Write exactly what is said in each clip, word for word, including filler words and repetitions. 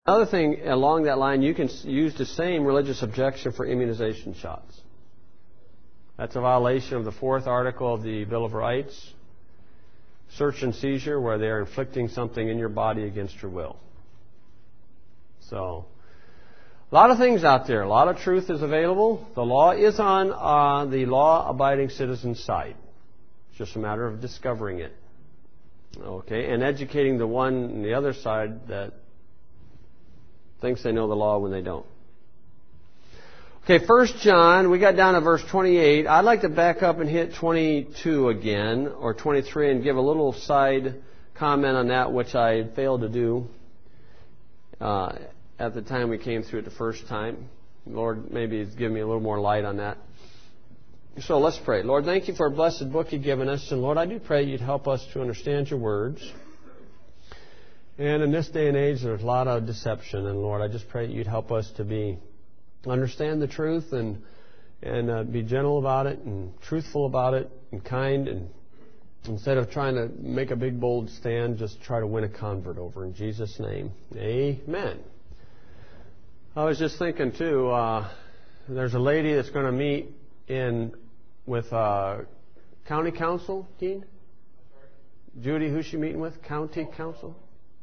Another thing along that line, you can use the same religious objection for immunization shots. That's a violation of the fourth article of the Bill of Rights. Search and seizure, where they are inflicting something in your body against your will. So, a lot of things out there. A lot of truth is available. The law is on uh, the law-abiding citizen's side. It's just a matter of discovering it. Okay, and educating the one on the other side that thinks they know the law when they don't. Okay, First John, we got down to verse twenty-eight. I'd like to back up and hit twenty-two again, or twenty-three, and give a little side comment on that, which I failed to do uh, at the time we came through it the first time. Lord, maybe give me a little more light on that. So let's pray. Lord, thank you for a blessed book you've given us. And Lord, I do pray you'd help us to understand your words. And in this day and age, there's a lot of deception. And Lord, I just pray you'd help us to be understand the truth and and uh, be gentle about it and truthful about it and kind. And instead of trying to make a big, bold stand, just try to win a convert over. In Jesus' name, amen. I was just thinking, too, uh, there's a lady that's going to meet in with uh, county council, Dean? Judy, who's she meeting with? County council?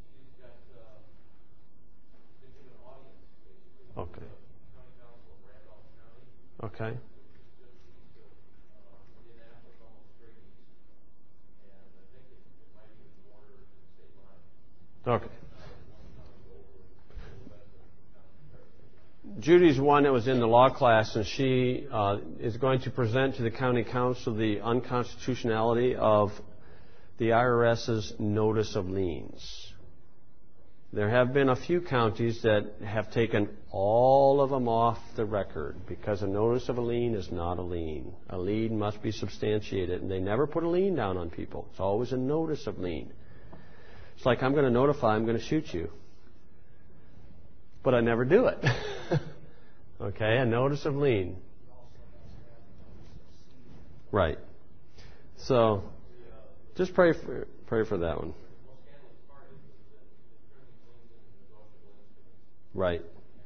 Okay. Okay. Okay. Judy's one that was in the law class, and she uh, is going to present to the county council the unconstitutionality of the I R S's notice of liens. There have been a few counties that have taken all of them off the record because a notice of a lien is not a lien. A lien must be substantiated, and they never put a lien down on people. It's always a notice of lien. It's like, I'm going to notify, I'm going to shoot you. But I never do it. Okay, a notice of lien. Right. So, just pray for pray for that one. Right.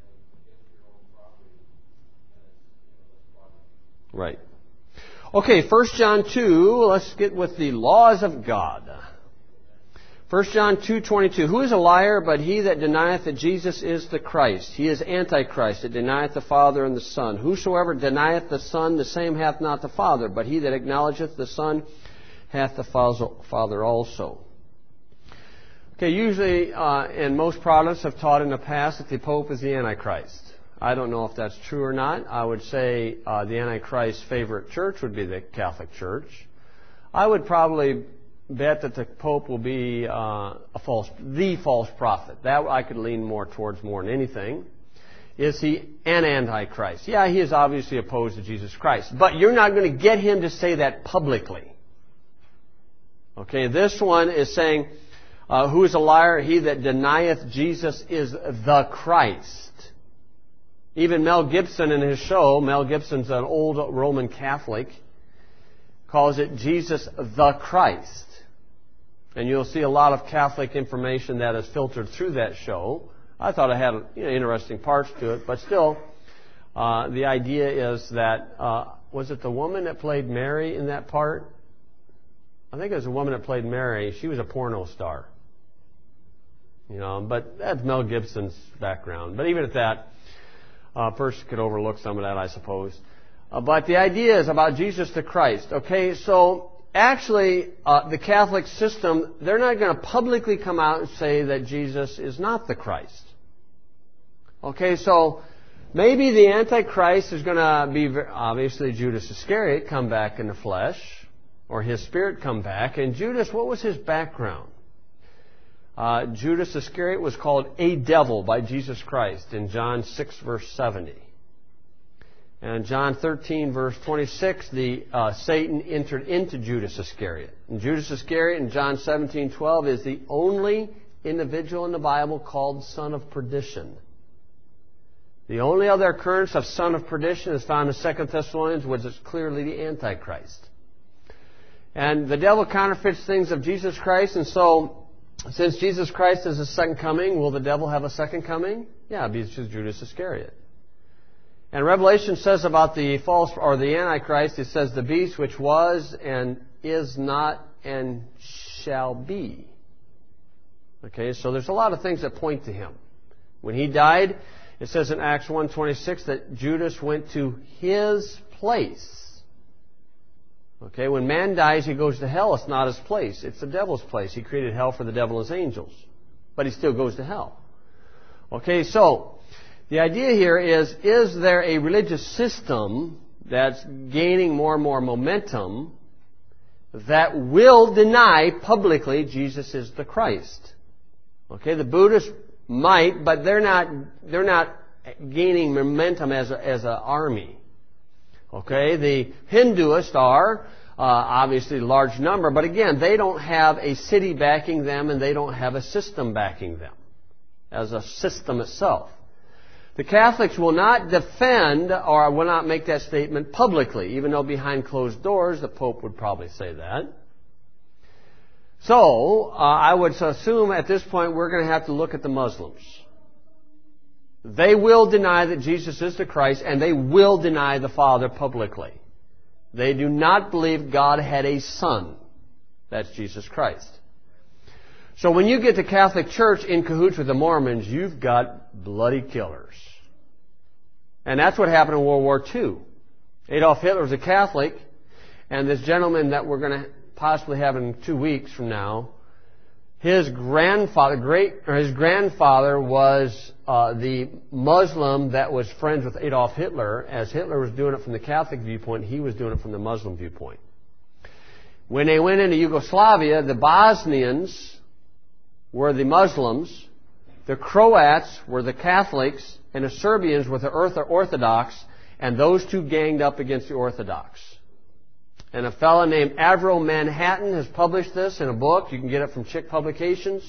Right. Okay, First John two, let's get with the laws of God. First John two twenty-two. Who is a liar but he that denieth that Jesus is the Christ? He is Antichrist, that denieth the Father and the Son. Whosoever denieth the Son, the same hath not the Father. But he that acknowledgeth the Son hath the Father also. Okay, usually, uh, and most Protestants have taught in the past that the Pope is the Antichrist. I don't know if that's true or not. I would say uh, the Antichrist's favorite church would be the Catholic Church. I would probably bet that the Pope will be uh, a false, the false prophet. That I could lean more towards more than anything. Is he an Antichrist? Yeah, he is obviously opposed to Jesus Christ. But you're not going to get him to say that publicly. Okay, this one is saying, Uh, who is a liar? He that denieth Jesus is the Christ. Even Mel Gibson in his show, Mel Gibson's an old Roman Catholic, calls it Jesus the Christ. And you'll see a lot of Catholic information that is filtered through that show. I thought it had you know, interesting parts to it, but still, uh, the idea is that, uh, was it the woman that played Mary in that part? I think it was a woman that played Mary. She was a porno star. You know, but that's Mel Gibson's background. But even at that, a person could overlook some of that, I suppose. Uh, but the idea is about Jesus the Christ. Okay, so actually, uh, the Catholic system, they're not going to publicly come out and say that Jesus is not the Christ. Okay, so maybe the Antichrist is going to be, obviously, Judas Iscariot come back in the flesh, or his spirit come back. And Judas, what was his background? Uh, Judas Iscariot was called a devil by Jesus Christ in John six, verse seventy. And John thirteen, verse twenty-six, the uh, Satan entered into Judas Iscariot. And Judas Iscariot in John seventeen, twelve is the only individual in the Bible called son of perdition. The only other occurrence of son of perdition is found in Second Thessalonians, which is clearly the Antichrist. And the devil counterfeits things of Jesus Christ, and so since Jesus Christ is the second coming, will the devil have a second coming? Yeah, because Judas Iscariot. And Revelation says about the false or the Antichrist, it says the beast which was and is not and shall be. Okay, so there's a lot of things that point to him. When he died, it says in Acts one twenty-six that Judas went to his place. Okay, when man dies, he goes to hell. It's not his place. It's the devil's place. He created hell for the devil and his angels. But he still goes to hell. Okay, so the idea here is, is there a religious system that's gaining more and more momentum that will deny publicly Jesus is the Christ? Okay, the Buddhists might, but they're not, they're not gaining momentum as a, as an army. Okay, the Hinduists are uh, obviously a large number, but again, they don't have a city backing them and they don't have a system backing them as a system itself. The Catholics will not defend or will not make that statement publicly, even though behind closed doors the Pope would probably say that. So, uh, I would assume at this point we're going to have to look at the Muslims. They will deny that Jesus is the Christ, and they will deny the Father publicly. They do not believe God had a son. That's Jesus Christ. So when you get the Catholic Church in cahoots with the Mormons, you've got bloody killers. And that's what happened in World War Two. Adolf Hitler was a Catholic, and this gentleman that we're going to possibly have in two weeks from now, his grandfather, great, or his grandfather was uh, the Muslim that was friends with Adolf Hitler. As Hitler was doing it from the Catholic viewpoint, he was doing it from the Muslim viewpoint. When they went into Yugoslavia, the Bosnians were the Muslims, the Croats were the Catholics, and the Serbians were the Orthodox, and those two ganged up against the Orthodox. And a fellow named Avril Manhattan has published this in a book. You can get it from Chick Publications,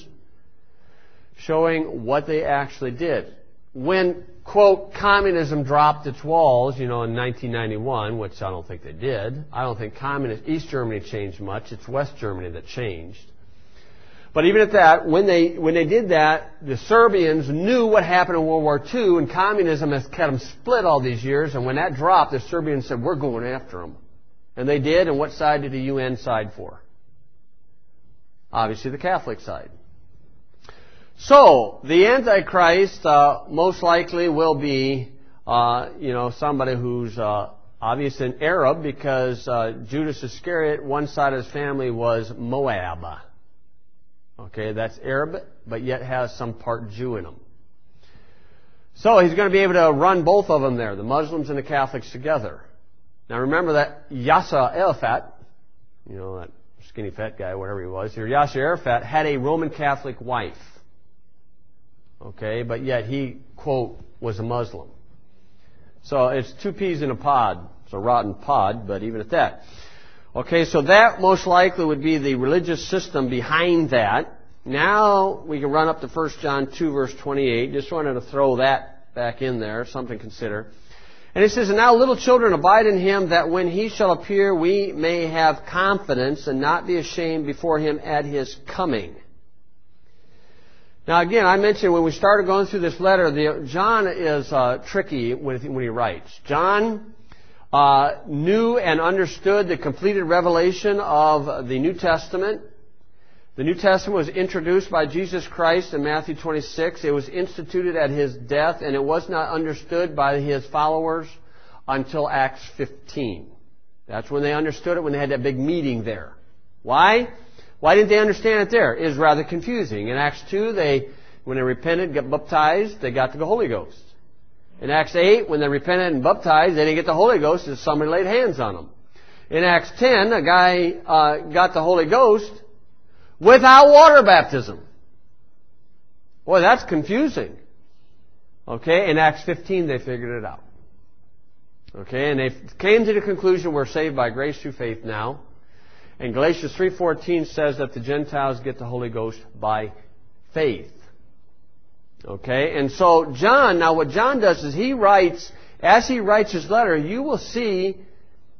showing what they actually did. When, quote, communism dropped its walls, you know, in nineteen ninety-one, which I don't think they did. I don't think communist East Germany changed much. It's West Germany that changed. But even at that, when they when they did that, the Serbians knew what happened in World War Two, and communism has kept them split all these years. And when that dropped, the Serbians said, "We're going after them." And they did, and what side did the U N side for? Obviously the Catholic side. So, the Antichrist uh, most likely will be, uh, you know, somebody who's uh, obviously an Arab, because uh, Judas Iscariot, one side of his family was Moab. Okay, that's Arab, but yet has some part Jew in him. So, he's going to be able to run both of them there, the Muslims and the Catholics together. Now remember that Yasser Arafat, you know, that skinny fat guy, whatever he was, here, Yasser Arafat had a Roman Catholic wife. Okay, but yet he, quote, was a Muslim. So it's two peas in a pod. It's a rotten pod, but even at that. Okay, so that most likely would be the religious system behind that. Now we can run up to First John two, verse twenty-eight. Just wanted to throw that back in there, something to consider. And it says, "And now, little children, abide in him, that when he shall appear, we may have confidence and not be ashamed before him at his coming." Now, again, I mentioned when we started going through this letter, the, John is uh, tricky when, when he writes. John uh, knew and understood the completed revelation of the New Testament. The New Testament was introduced by Jesus Christ in Matthew twenty-six. It was instituted at his death, and it was not understood by his followers until Acts fifteen. That's when they understood it, when they had that big meeting there. Why? Why didn't they understand it there? It is rather confusing. In Acts two, they, when they repented, got baptized, they got the Holy Ghost. In Acts eight, when they repented and baptized, they didn't get the Holy Ghost until somebody laid hands on them. In Acts ten, a guy uh, got the Holy Ghost without water baptism. Boy, that's confusing. Okay, in Acts fifteen they figured it out. Okay, and they came to the conclusion we're saved by grace through faith now. And Galatians three fourteen says that the Gentiles get the Holy Ghost by faith. Okay, and so John, now what John does is he writes, as he writes his letter, you will see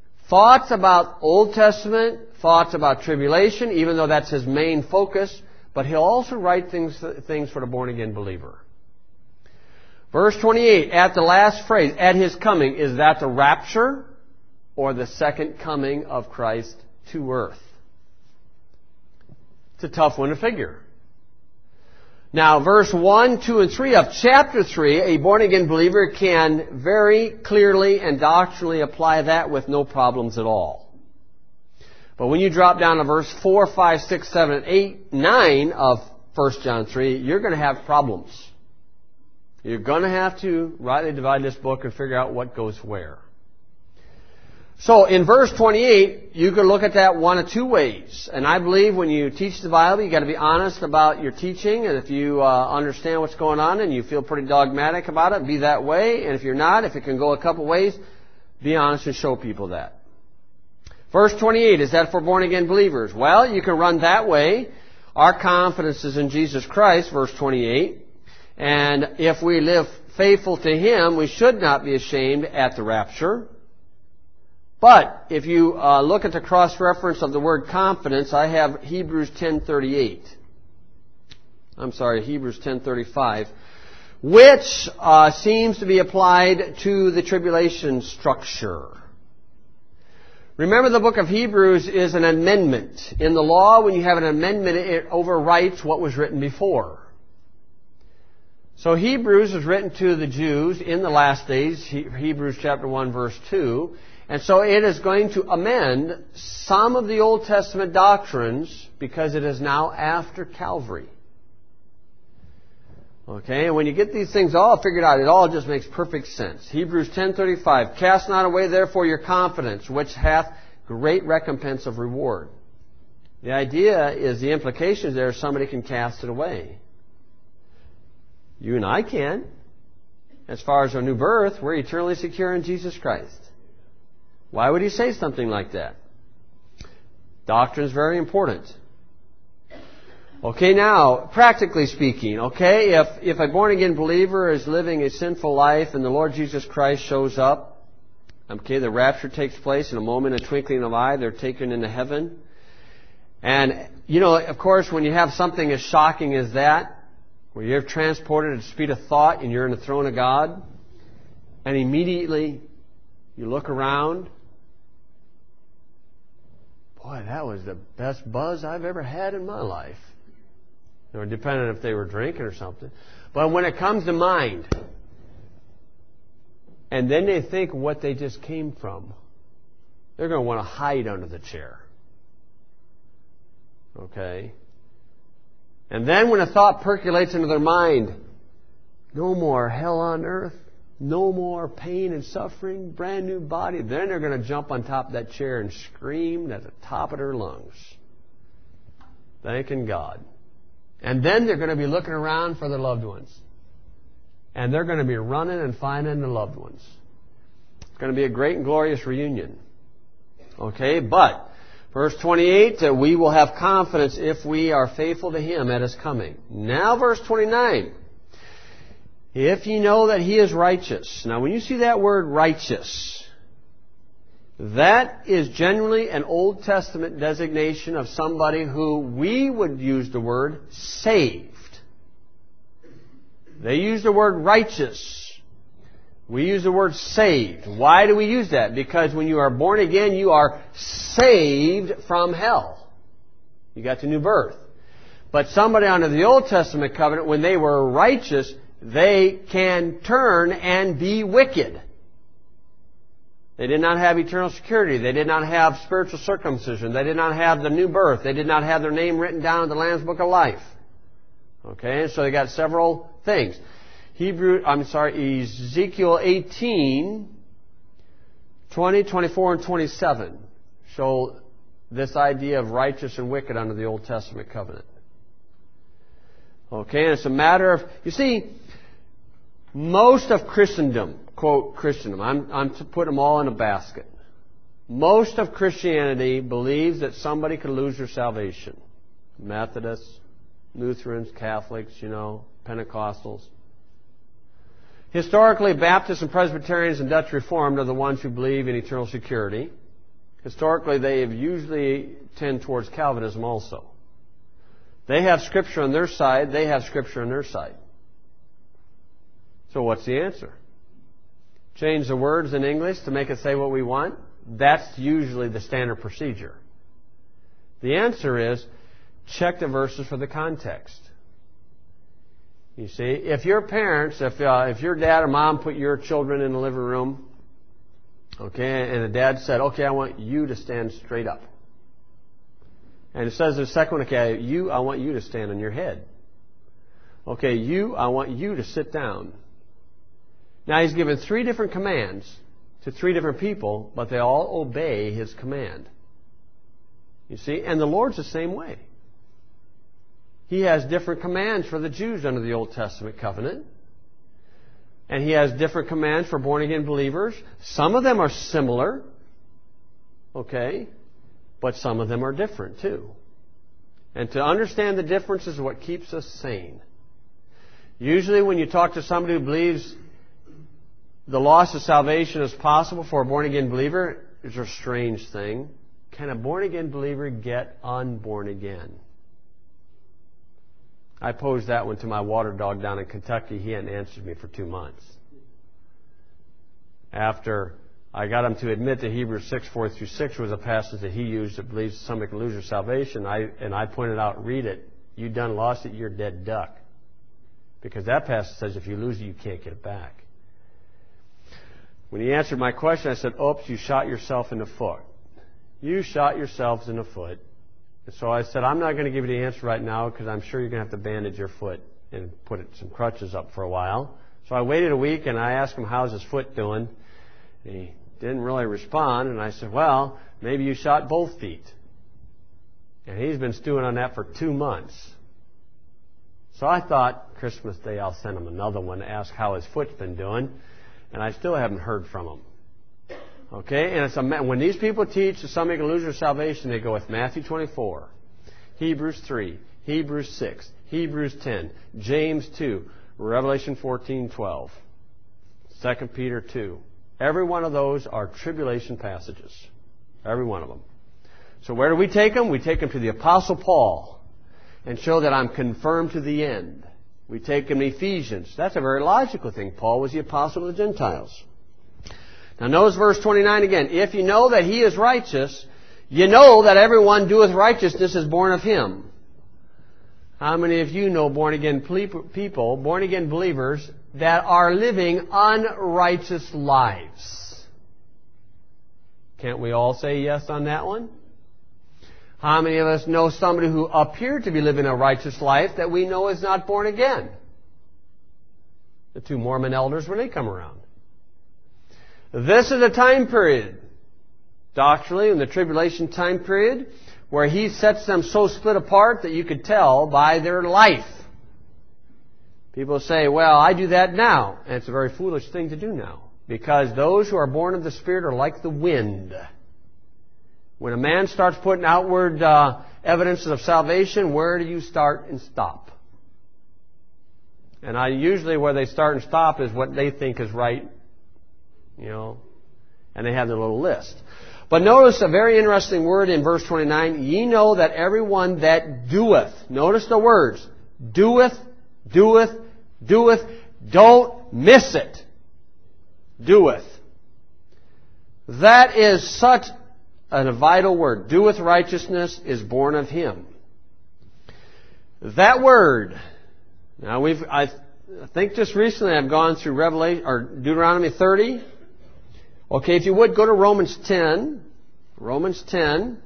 thoughts about Old Testament, thoughts about tribulation, even though that's his main focus, but He'll also write things, things for the born-again believer. Verse twenty-eight, at the last phrase, at His coming, is that the rapture or the second coming of Christ to earth? It's a tough one to figure. Now, verse one, two, and three of chapter three, a born-again believer can very clearly and doctrinally apply that with no problems at all. But when you drop down to verse four, five, six, seven, and eight, nine of First John three, you're going to have problems. You're going to have to rightly divide this book and figure out what goes where. So in verse twenty-eight, you can look at that one of two ways. And I believe when you teach the Bible, you've got to be honest about your teaching. And if you uh, understand what's going on and you feel pretty dogmatic about it, be that way. And if you're not, if it can go a couple ways, be honest and show people that. Verse twenty-eight, is that for born-again believers? Well, you can run that way. Our confidence is in Jesus Christ, verse twenty-eight. And if we live faithful to Him, we should not be ashamed at the rapture. But if you uh, look at the cross-reference of the word confidence, I have Hebrews ten thirty-eight. I'm sorry, Hebrews ten thirty-five, which uh, seems to be applied to the tribulation structure. Remember, the book of Hebrews is an amendment. In the law, when you have an amendment, it overwrites what was written before. So Hebrews is written to the Jews in the last days, Hebrews chapter one, verse two. And so it is going to amend some of the Old Testament doctrines because it is now after Calvary. Okay, and when you get these things all figured out, it all just makes perfect sense. Hebrews ten thirty-five, cast not away therefore your confidence, which hath great recompense of reward. The idea is, the implications there, somebody can cast it away. You and I can. As far as our new birth, we're eternally secure in Jesus Christ. Why would he say something like that? Doctrine is very important. Okay, now, practically speaking, okay, if, if a born-again believer is living a sinful life and the Lord Jesus Christ shows up, okay, the rapture takes place in a moment, a twinkling of an eye, they're taken into heaven. And, you know, of course, when you have something as shocking as that, where you're transported at the speed of thought and you're in the throne of God, and immediately you look around, boy, that was the best buzz I've ever had in my life. Or depending if they were drinking or something. But when it comes to mind, and then they think what they just came from, they're going to want to hide under the chair. Okay? And then when a thought percolates into their mind, no more hell on earth, no more pain and suffering, brand new body, then they're going to jump on top of that chair and scream at the top of their lungs, thanking God. And then they're going to be looking around for their loved ones. And they're going to be running and finding their loved ones. It's going to be a great and glorious reunion. Okay, but verse twenty-eight, uh, we will have confidence if we are faithful to Him at His coming. Now verse twenty-nine. If ye know that He is righteous. Now when you see that word righteous, that is generally an Old Testament designation of somebody who we would use the word saved. They use the word righteous. We use the word saved. Why do we use that? Because when you are born again, you are saved from hell. You got the new birth. But somebody under the Old Testament covenant, when they were righteous, they can turn and be wicked. They did not have eternal security. They did not have spiritual circumcision. They did not have the new birth. They did not have their name written down in the Lamb's Book of Life. Okay, so they got several things. Hebrew, I'm sorry, Ezekiel eighteen, twenty, twenty-four, and twenty-seven show this idea of righteous and wicked under the Old Testament covenant. Okay, and it's a matter of, you see, most of Christendom, quote Christendom, I'm, I'm to put them all in a basket. Most of Christianity believes that somebody could lose their salvation. Methodists, Lutherans, Catholics, you know, Pentecostals. Historically, Baptists and Presbyterians and Dutch Reformed are the ones who believe in eternal security. Historically, they have usually tend towards Calvinism also. They have Scripture on their side. They have Scripture on their side. So what's the answer? Change the words in English to make it say what we want? That's usually the standard procedure. The answer is check the verses for the context. You see, if your parents, if uh, if your dad or mom put your children in the living room, okay, and the dad said, okay, I want you to stand straight up. And it says in the second one, okay, you, I want you to stand on your head. Okay, you, I want you to sit down. Now he's given three different commands to three different people, but they all obey his command. You see, and the Lord's the same way. He has different commands for the Jews under the Old Testament covenant. And he has different commands for born-again believers. Some of them are similar, okay, but some of them are different too. And to understand the difference is what keeps us sane. Usually when you talk to somebody who believes the loss of salvation is possible for a born-again believer, it's a strange thing. Can a born-again believer get unborn again? I posed that one to my water dog down in Kentucky. He hadn't answered me for two months. After I got him to admit that Hebrews six, four through six was a passage that he used that believes somebody can lose their salvation, I, and I pointed out, read it. You done lost it, you're a dead duck. Because that passage says if you lose it, you can't get it back. When he answered my question, I said, oops, you shot yourself in the foot. You shot yourselves in the foot. And so I said, I'm not going to give you the answer right now because I'm sure you're going to have to bandage your foot and put some crutches up for a while. So I waited a week and I asked him, how's his foot doing? And he didn't really respond. And I said, well, maybe you shot both feet. And he's been stewing on that for two months. So I thought, Christmas Day, I'll send him another one to ask how his foot's been doing. And I still haven't heard from him. Okay, and it's a, when these people teach that somebody can lose their salvation, they go with Matthew twenty-four, Hebrews three, Hebrews six, Hebrews ten, James two, Revelation fourteen twelve, Second Peter two. Every one of those are tribulation passages. Every one of them. So where do we take them? We take them to the Apostle Paul and show that I'm confirmed to the end. We take them to Ephesians. That's a very logical thing. Paul was the apostle of the Gentiles. Now notice verse twenty-nine again. If you know that he is righteous, you know that everyone doeth righteousness is born of him. How many of you know born-again people, born-again believers, that are living unrighteous lives? Can't we all say yes on that one? How many of us know somebody who appeared to be living a righteous life that we know is not born again? The two Mormon elders when they come around. This is a time period, doctrinally, in the tribulation time period, where he sets them so split apart that you could tell by their life. People say, well, I do that now. And it's a very foolish thing to do now. Because those who are born of the Spirit are like the wind. When a man starts putting outward uh, evidences of salvation, where do you start and stop? And I usually where they start and stop is what they think is right. You know, and they have their little list. But notice a very interesting word in verse twenty-nine. Ye know that everyone that doeth, notice the words, doeth, doeth, doeth, don't miss it. Doeth. That is such a vital word. Doeth righteousness is born of him. That word, now we've, I think just recently I've gone through Revelation, or Deuteronomy thirty. Okay, if you would, go to Romans ten. Romans ten.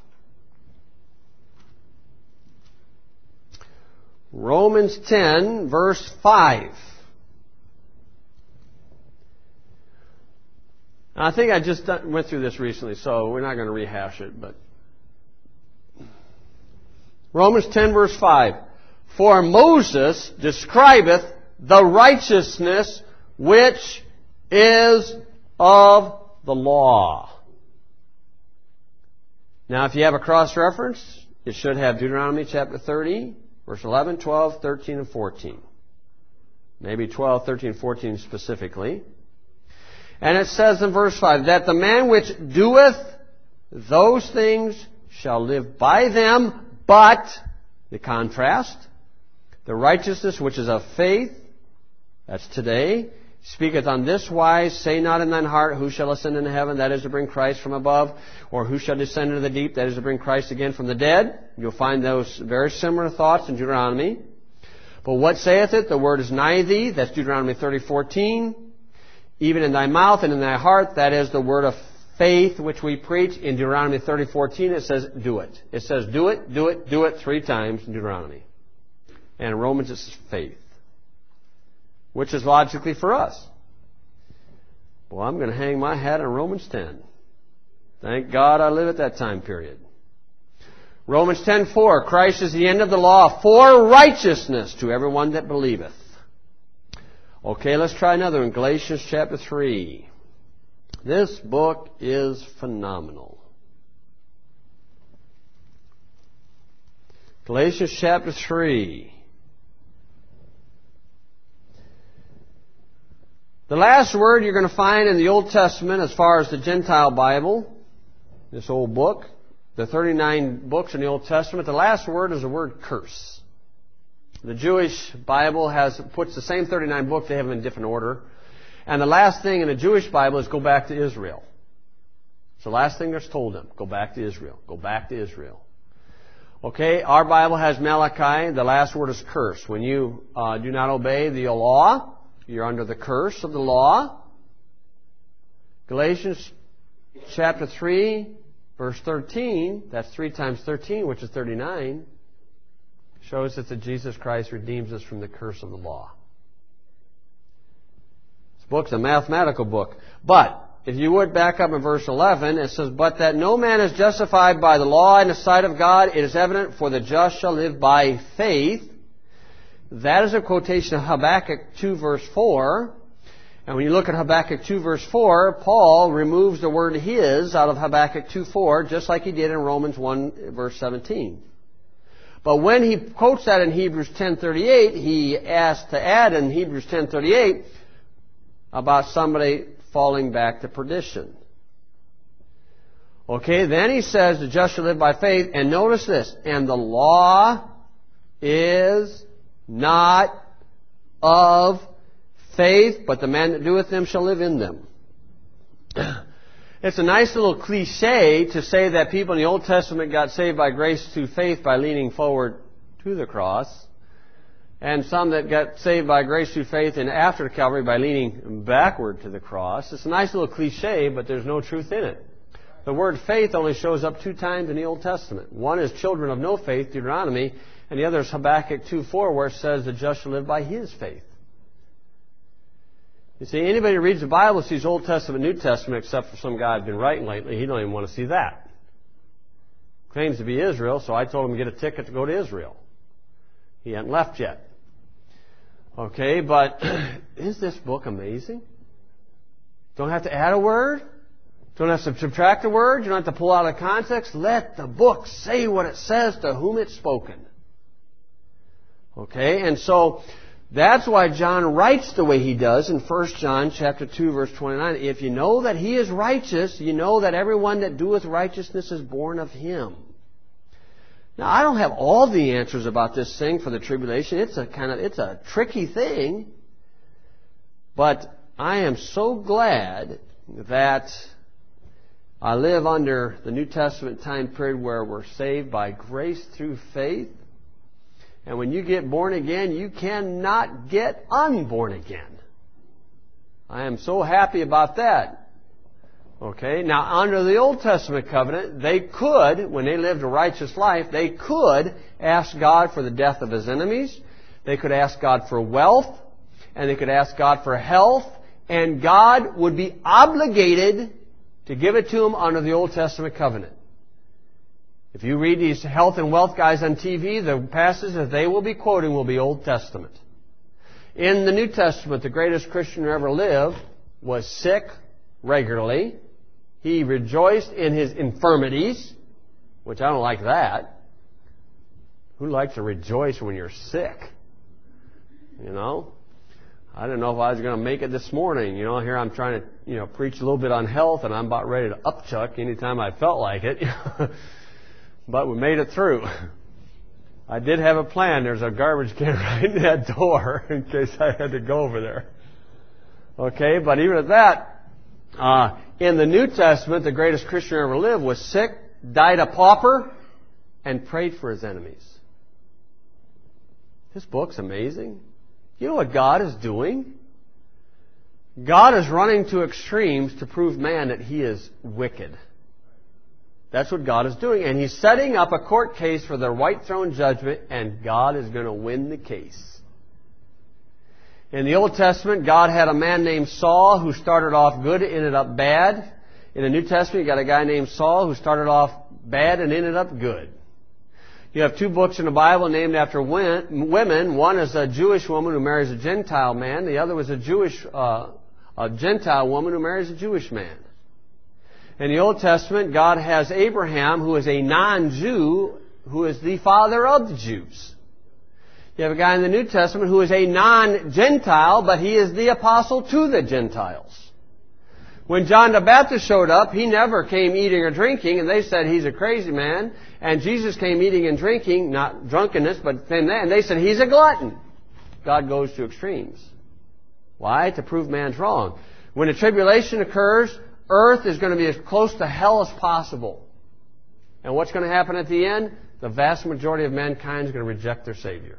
Romans ten, verse five. Now, I think I just went through this recently, so we're not going to rehash it, but Romans ten, verse five. For Moses describeth the righteousness which is of the law. Now, if you have a cross-reference, you should have Deuteronomy chapter thirty, verse eleven, twelve, thirteen, and fourteen. Maybe twelve, thirteen, and fourteen specifically. And it says in verse five, that the man which doeth those things shall live by them, but The contrast. The righteousness which is of faith, that's today, speaketh on this wise, say not in thine heart, who shall ascend into heaven, that is to bring Christ from above, or who shall descend into the deep, that is to bring Christ again from the dead. You'll find those very similar thoughts in Deuteronomy. But what saith it? The word is nigh thee, that's Deuteronomy thirty fourteen. Even in thy mouth and in thy heart, that is the word of faith which we preach. In Deuteronomy thirty fourteen it says, do it. It says, do it, do it, do it three times in Deuteronomy. And in Romans it says faith. Which is logically for us. Well, I'm going to hang my hat on Romans ten. Thank God I live at that time period. Romans ten four, Christ is the end of the law for righteousness to everyone that believeth. Okay, let's try another one. Galatians chapter three. This book is phenomenal. Galatians chapter three. The last word you're going to find in the Old Testament as far as the Gentile Bible, this old book, the thirty-nine books in the Old Testament, the last word is the word curse. The Jewish Bible has puts the same thirty-nine books, they have them in different order. And the last thing in the Jewish Bible is go back to Israel. It's the last thing that's told them. Go back to Israel. Go back to Israel. Okay, our Bible has Malachi. The last word is curse. When you uh, do not obey the law, you're under the curse of the law. Galatians chapter three, verse thirteen, that's three times thirteen, which is thirty-nine, shows us that Jesus Christ redeems us from the curse of the law. This book's a mathematical book. But, if you would back up in verse eleven, it says, but that no man is justified by the law in the sight of God, it is evident, for the just shall live by faith. That is a quotation of Habakkuk two verse four. And when you look at Habakkuk two verse four, Paul removes the word his out of Habakkuk two four, just like he did in Romans one verse seventeen. But when he quotes that in Hebrews ten thirty-eight, he asks to add in Hebrews ten thirty-eight about somebody falling back to perdition. Okay, then he says the just shall live by faith, and notice this, and the law is not of faith, but the man that doeth them shall live in them. It's a nice little cliche to say that people in the Old Testament got saved by grace through faith by leaning forward to the cross, and some that got saved by grace through faith and after Calvary by leaning backward to the cross. It's a nice little cliche, but there's no truth in it. The word faith only shows up two times in the Old Testament. One is children of no faith, Deuteronomy, and the other is Habakkuk two four, where it says the just shall live by his faith. You see, anybody who reads the Bible sees Old Testament, New Testament, except for some guy I've been writing lately. He don't even want to see that. Claims to be Israel, so I told him to get a ticket to go to Israel. He hadn't left yet. Okay, but is this book amazing? Don't have to add a word. Don't have to subtract a word. You don't have to pull out of context. Let the book say what it says to whom it's spoken. Okay, and so that's why John writes the way he does in First John chapter two, verse twenty-nine. If you know that he is righteous, you know that everyone that doeth righteousness is born of him. Now, I don't have all the answers about this thing for the tribulation. It's a kind of, it's a tricky thing. But I am so glad that I live under the New Testament time period where we're saved by grace through faith. And when you get born again, you cannot get unborn again. I am so happy about that. Okay, now under the Old Testament covenant, they could, when they lived a righteous life, they could ask God for the death of his enemies. They could ask God for wealth. And they could ask God for health. And God would be obligated to give it to them under the Old Testament covenant. If you read these health and wealth guys on T V, the passages that they will be quoting will be Old Testament. In the New Testament, the greatest Christian who ever lived was sick regularly. He rejoiced in his infirmities, which I don't like that. Who likes to rejoice when you're sick? You know? I didn't know if I was going to make it this morning. You know, here I'm trying to, you know, preach a little bit on health, and I'm about ready to upchuck anytime I felt like it. But we made it through. I did have a plan. There's a garbage can right in that door in case I had to go over there. Okay, but even at that, uh, in the New Testament, the greatest Christian who ever lived was sick, died a pauper, and prayed for his enemies. This book's amazing. You know what God is doing? God is running to extremes to prove man that he is wicked. That's what God is doing. And He's setting up a court case for the white throne judgment, and God is going to win the case. In the Old Testament, God had a man named Saul who started off good, ended up bad. In the New Testament, you got a guy named Saul who started off bad and ended up good. You have two books in the Bible named after women. One is a Jewish woman who marries a Gentile man. The other was a Jewish, uh, a Gentile woman who marries a Jewish man. In the Old Testament, God has Abraham, who is a non-Jew, who is the father of the Jews. You have a guy in the New Testament who is a non-Gentile, but he is the apostle to the Gentiles. When John the Baptist showed up, he never came eating or drinking, and they said he's a crazy man. And Jesus came eating and drinking, not drunkenness, but then and they said he's a glutton. God goes to extremes. Why? To prove man's wrong. When the tribulation occurs, earth is going to be as close to hell as possible. And what's going to happen at the end? The vast majority of mankind is going to reject their Savior.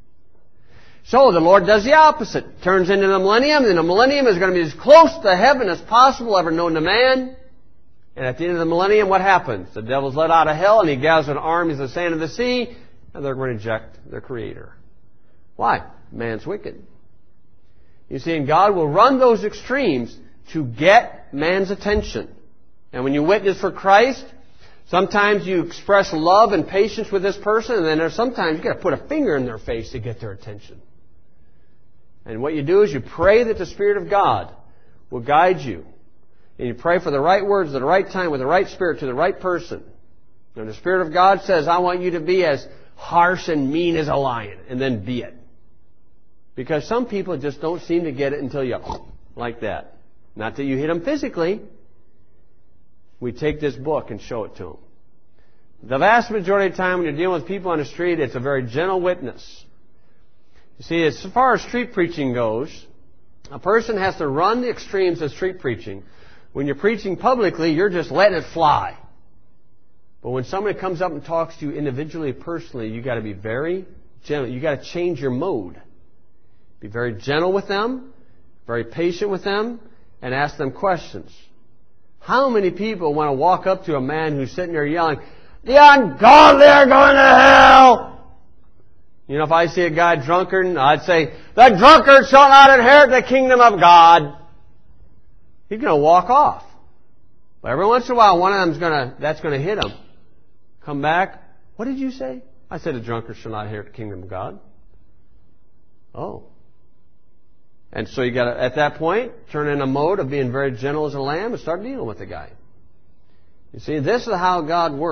So the Lord does the opposite. Turns into the millennium, and the millennium is going to be as close to heaven as possible ever known to man. And at the end of the millennium, what happens? The devil's let out of hell, and he gathers an army as the sand of the sea, and they're going to reject their Creator. Why? Man's wicked. You see, and God will run those extremes to get man's attention. And when you witness for Christ, sometimes you express love and patience with this person, and then there's sometimes you've got to put a finger in their face to get their attention. And what you do is you pray that the Spirit of God will guide you. And you pray for the right words at the right time with the right spirit to the right person. And the Spirit of God says, I want you to be as harsh and mean as a lion. And then be it. Because some people just don't seem to get it until you like that. Not that you hit them physically. We take this book and show it to them. The vast majority of the time when you're dealing with people on the street, it's a very gentle witness. You see, as far as street preaching goes, a person has to run the extremes of street preaching. When you're preaching publicly, you're just letting it fly. But when somebody comes up and talks to you individually, personally, you've got to be very gentle. You've got to change your mode. Be very gentle with them, very patient with them, and ask them questions. How many people want to walk up to a man who's sitting there yelling, the ungodly are going to hell? You know, if I see a guy drunkard, I'd say, the drunkard shall not inherit the kingdom of God. He's going to walk off. But every once in a while, one of them's going to, that's going to hit him. Come back. What did you say? I said, a drunkard shall not inherit the kingdom of God. Oh. And so you got to, at that point, turn in a mode of being very gentle as a lamb and start dealing with the guy. You see, this is how God works.